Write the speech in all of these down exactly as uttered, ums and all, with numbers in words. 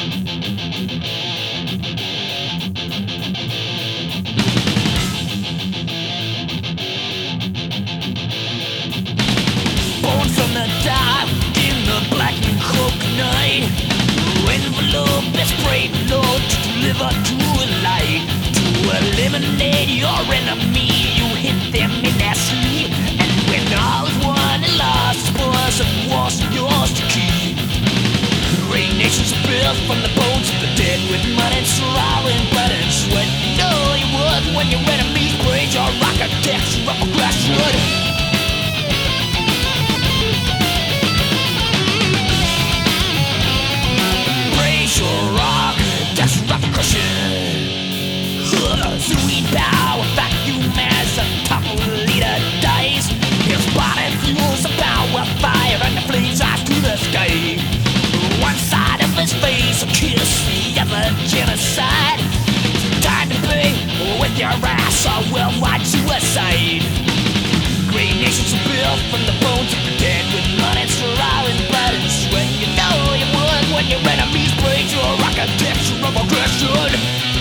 Born from the dark in the black and cold night. Envelope is prayed, Lord, to deliver to a light. To eliminate your enemy, you hit them in their sleep. And when all is won and lost, spoils of war's yours to keep. Great nations are built from the bones of the dead, with mud and sorrow and blood and sweat. You know you would when your enemies praise your architecture of grasswood. Sweet power, vacuum as a topple leader dies. His body fuels the power fire and the flames rise to the sky. One side of his face a kiss, the other genocide. Time to pay with your ass or worldwide suicide. Great nations are built from the bones of the dead, with blood and sorrow and blood and sweat. You know you would when your enemies praise your architecture of aggression.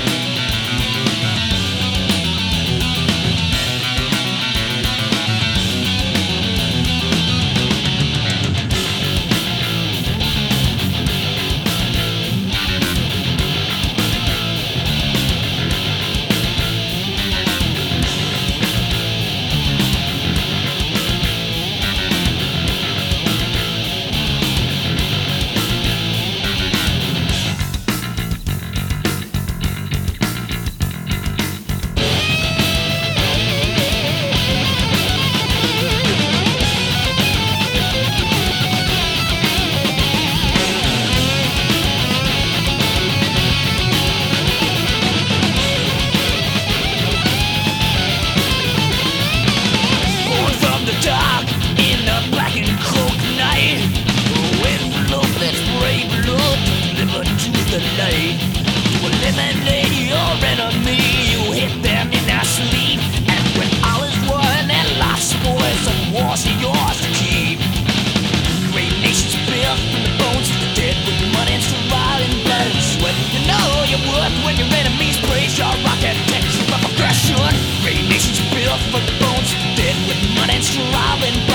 To eliminate your enemy, you hit them in their sleep. And when all is won and lost, spoils of war's yours to keep. Great nations built from the bones of the dead, with money and survival and blood and sweat. You know you would when your enemies praise your architecture of aggression. Great nations built from the bones of the dead, with money and survival and blood.